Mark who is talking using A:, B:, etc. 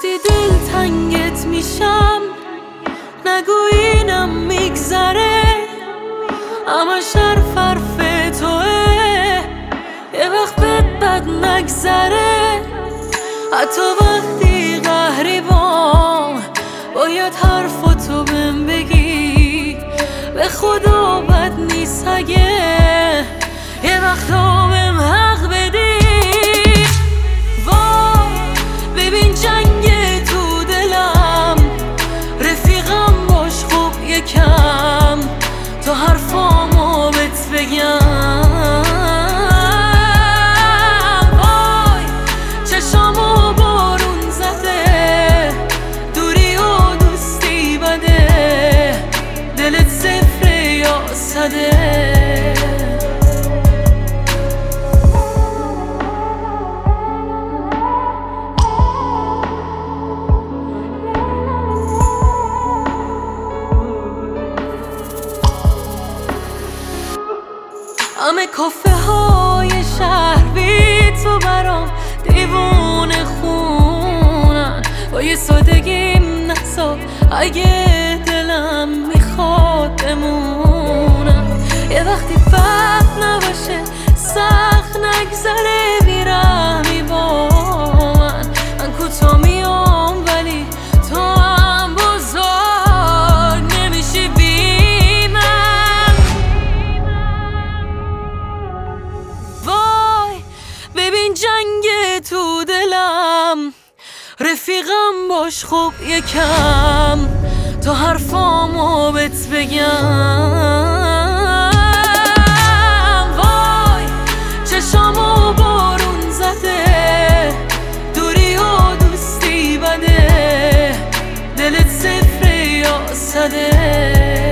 A: وقتی دل تنگت میشم نگو اینم میگذره، همش حرف توه، یه وقت بد نگذره. حتی وقتی قهری باید حرفاتو بهم بگی، به خدا بد نیست اگه یه وقتا بهم حق بدی. ببین جنگ تو دلم، رفیقم باش خوب یکم تا حرفامو بهت بگم. وای چشامو بارون زده، دوری و دوستی بده، دلت صفر یا صده. همه کافه های شهر بی تو برام دیوونه خونن، با یه سادگیم نسا اگه دلم میخواد بمونم. یه وقتی وقت نباشه سخت نگذره بیرحمی با من کوتا میام ولی تو هم بزرگ نمیشی بی من. وای ببین جنگ تو دلم، رفیقم باش خوب یکم تا حرفامو بهت بگم. وای چشامو بارون زده، دوری و دوستی بده، دلت صفر یا صده.